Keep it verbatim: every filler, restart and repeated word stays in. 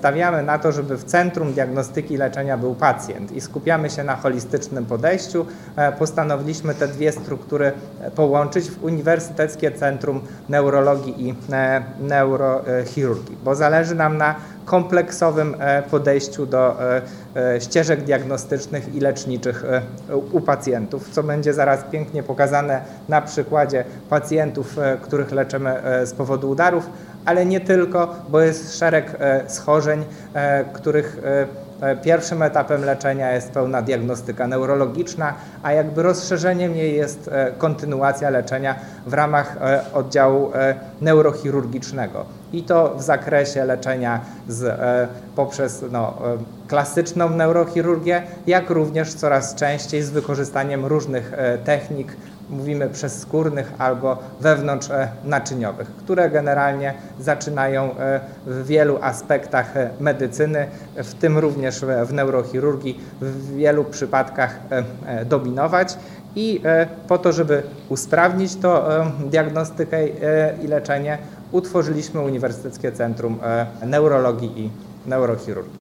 stawiamy na to, żeby w centrum diagnostyki i leczenia był pacjent i skupiamy się na holistycznym podejściu, postanowiliśmy te dwie struktury połączyć w Uniwersyteckie Centrum Neurologii i Neurochirurgii, bo zależy nam na kompleksowym podejściu do ścieżek diagnostycznych i leczniczych u pacjentów, co będzie zaraz pięknie pokazane na przykładzie pacjentów, których leczymy z powodu udarów, ale nie tylko, bo jest szereg schorzeń, których pierwszym etapem leczenia jest pełna diagnostyka neurologiczna, a jakby rozszerzeniem jej jest kontynuacja leczenia w ramach oddziału neurochirurgicznego. I to w zakresie leczenia z, poprzez no, klasyczną neurochirurgię, jak również coraz częściej z wykorzystaniem różnych technik, mówimy przezskórnych albo wewnątrznaczyniowych, które generalnie zaczynają w wielu aspektach medycyny, w tym również w neurochirurgii, w wielu przypadkach dominować. I po to, żeby usprawnić to diagnostykę i leczenie, utworzyliśmy Uniwersyteckie Centrum Neurologii i Neurochirurgii.